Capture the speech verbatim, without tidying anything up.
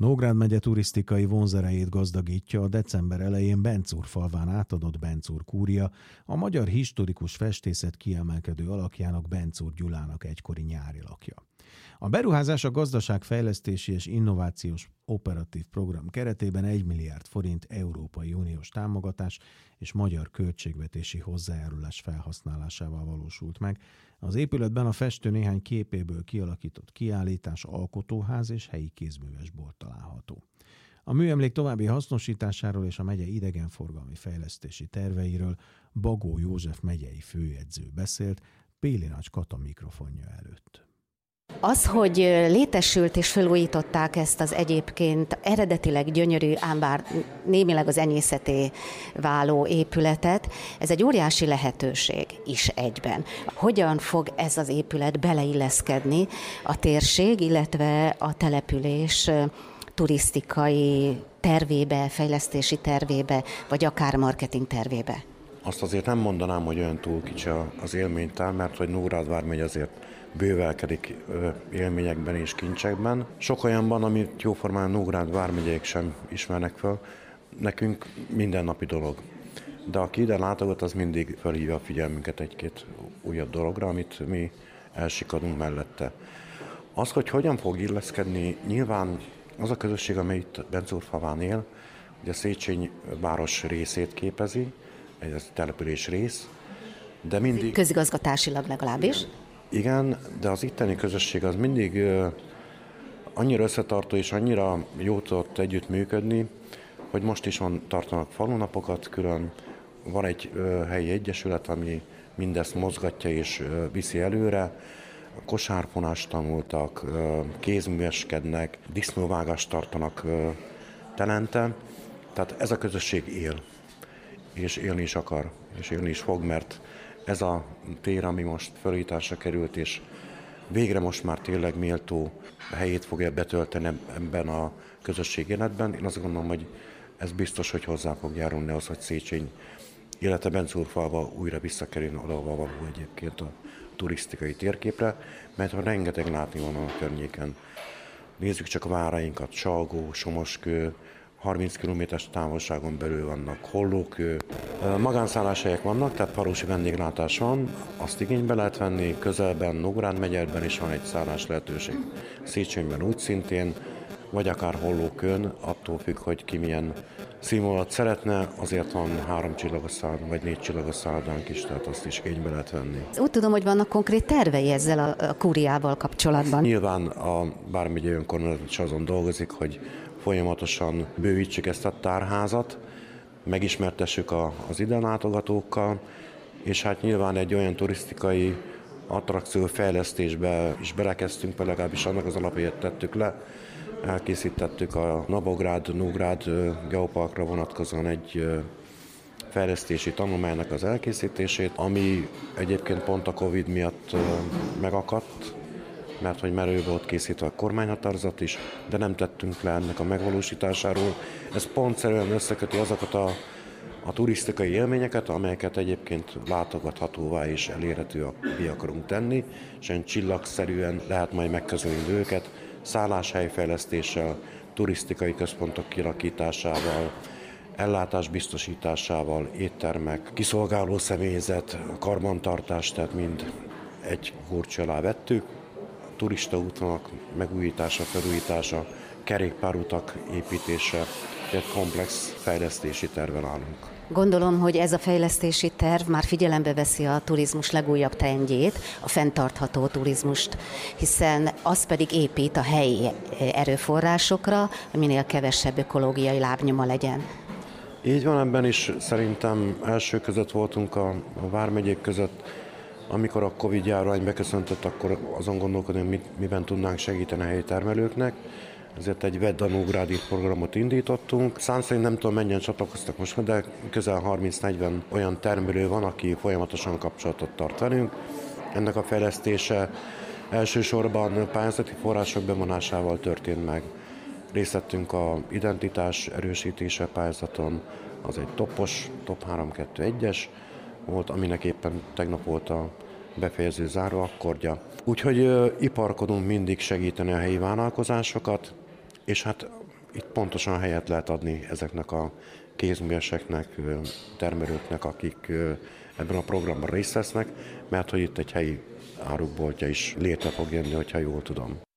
Nógrád megye turisztikai vonzerejét gazdagítja a december elején Bencúrfalván átadott Bencúr kúria, a magyar historikus festészet kiemelkedő alakjának, Bencúr Gyulának egykori nyári lakja. A beruházás a gazdaságfejlesztési és innovációs operatív program keretében egy milliárd forint Európai Uniós támogatás és magyar költségvetési hozzájárulás felhasználásával valósult meg. Az épületben a festő néhány képéből kialakított kiállítás, alkotóház és helyi kézművesbolt található. A műemlék további hasznosításáról és a megye idegenforgalmi fejlesztési terveiről Bagó József megyei főjegyző beszélt Péli-Nagy Kata mikrofonja előtt. Az, hogy létesült és felújították ezt az egyébként eredetileg gyönyörű, ám bár némileg az enyészeté váló épületet, ez egy óriási lehetőség is egyben. Hogyan fog ez az épület beleilleszkedni a térség, illetve a település turisztikai tervébe, fejlesztési tervébe, vagy akár marketing tervébe? Azt azért nem mondanám, hogy olyan túl kicsi az élménytár, mert hogy Nógrád vármegy azért bővelkedik élményekben és kincsekben. Sok olyanban, amit jóformán Nógrád vármegyék sem ismernek fel, nekünk mindennapi dolog. De aki ide látogat, az mindig felhívja a figyelmünket egy-két újabb dologra, amit mi elsikadunk mellette. Az, hogy hogyan fog illeszkedni, nyilván az a közösség, amely itt Bencúrfalván él, ugye a Széchenyi város részét képezi, egy település rész, de mindig... Közigazgatásilag legalábbis. Igen, de az itteni közösség az mindig uh, annyira összetartó és annyira jó tudott együtt működni, hogy most is van, tartanak falunapokat külön, van egy uh, helyi egyesület, ami mindezt mozgatja és uh, viszi előre, kosárfonást tanultak, uh, kézműveskednek, disznóvágást tartanak uh, telente, tehát ez a közösség él, és élni is akar, és élni is fog, mert ez a tér, ami most felújításra került, és végre most már tényleg méltó helyét fogja betölteni ebben a közösség életben. Én azt gondolom, hogy ez biztos, hogy hozzá fog járulni az, hogy Széchenyi, illetve Bencúrfalva újra visszakerül oda, ahol való egyébként a turisztikai térképre, mert rengeteg látni van a környéken. Nézzük csak a várainkat, Salgó, Somoskő, harminc kilométeres távolságon belül vannak, Hollókő. Magánszálláshelyek vannak, tehát falusi vendéglátás van, azt igénybe lehet venni, közelben, Nógrád megyében is van egy szállás lehetőség. Széchenyben úgy szintén, vagy akár Hollókőn, attól függ, hogy ki milyen színvonalat szeretne, azért van három csillagos szállodán, vagy négy csillagos szállodánk is, tehát azt is igénybe lehet venni. Úgy tudom, hogy vannak konkrét tervei ezzel a, a kúriával kapcsolatban. Nyilván a Vármegyei Önkormányzat is azon dolgozik, hogy folyamatosan bővítsük ezt a tárházat, megismertessük a, az ide látogatókkal, és hát nyilván egy olyan turisztikai attrakció fejlesztésbe is belekezdtünk, legalábbis annak az alapját tettük le. Elkészítettük a Nabográd-Nógrád geoparkra vonatkozóan egy fejlesztési tanulmánynak az elkészítését, ami egyébként pont a Covid miatt megakadt, mert hogy merő volt készítve a kormányhatározat is, de nem tettünk le ennek a megvalósításáról. Ez pontszerűen összeköti azokat a, a turisztikai élményeket, amelyeket egyébként látogathatóvá és elérhetővé akarunk tenni, és olyan csillagszerűen lehet majd megközelíteni őket, szálláshelyfejlesztéssel, turisztikai központok kialakításával, ellátás biztosításával, éttermek, kiszolgáló személyzet, karbantartás, tehát mind egy górcső alá vettük. Turistaútvonalak megújítása, felújítása, kerékpárutak építése, egy komplex fejlesztési terven állunk. Gondolom, hogy ez a fejlesztési terv már figyelembe veszi a turizmus legújabb trendjét, a fenntartható turizmust, hiszen az pedig épít a helyi erőforrásokra, hogy minél kevesebb ökológiai lábnyoma legyen. Így van, ebben is szerintem első között voltunk a, a vármegyék között. Amikor a Covid járvány beköszöntött, akkor azon gondolkodni, hogy miben tudnánk segíteni a helyi termelőknek. Ezért egy Vedd a Nógrádi programot indítottunk. Szám szerint nem tudom, mennyien csatlakoztak most, de közel harminc-negyven olyan termelő van, aki folyamatosan kapcsolatot tart velünk. Ennek a fejlesztése elsősorban pályázati források bevonásával történt meg. Részt vettünk a identitás erősítése pályázaton, az egy topos, top három kettő egyes volt, aminek éppen tegnap volt a befejező záróakkordja. Úgyhogy ö, iparkodunk mindig segíteni a helyi vállalkozásokat, és hát itt pontosan helyet lehet adni ezeknek a kézműveseknek, termelőknek, akik ebben a programban részt vesznek, mert hogy itt egy helyi árukboltja is létre fog jönni, hogyha jól tudom.